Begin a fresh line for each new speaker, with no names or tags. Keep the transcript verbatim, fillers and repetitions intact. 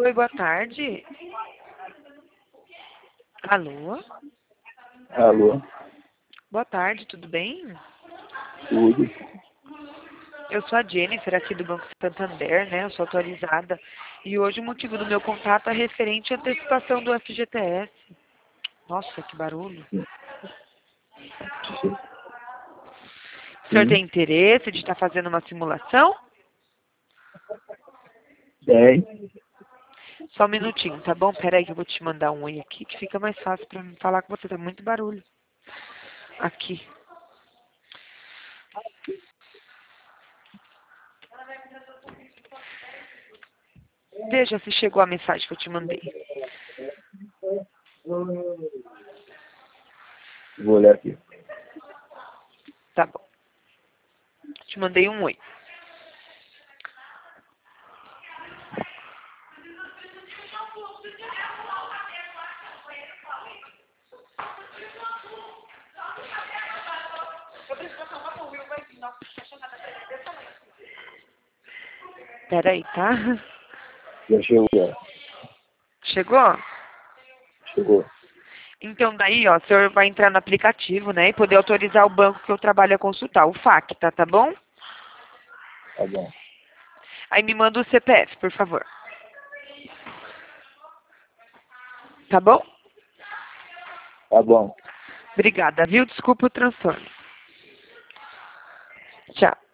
Oi, boa tarde. Alô?
Alô?
Boa tarde, tudo bem?
Tudo?
Eu sou a Jennifer aqui do Banco Santander, né? Eu sou atualizada. E hoje o motivo do meu contato é referente à antecipação do F G T S. Nossa, que barulho. O senhor
Sim.
tem interesse de estar fazendo uma simulação?
Tem.
Só um minutinho, tá bom? Pera aí que eu vou te mandar um oi aqui, que fica mais fácil pra mim falar com você. Tá muito barulho. Aqui. Veja se chegou a mensagem que eu te mandei.
Vou olhar aqui.
Tá bom. Te mandei um oi. Pera aí, tá?
Já chegou.
Chegou?
Chegou.
Então daí, ó, o senhor vai entrar no aplicativo, né, e poder autorizar o banco que eu trabalho a consultar, o Facta, tá bom?
Tá bom.
Aí me manda o C P F, por favor. Tá bom?
Tá bom.
Obrigada, viu? Desculpa o transtorno. Tchau.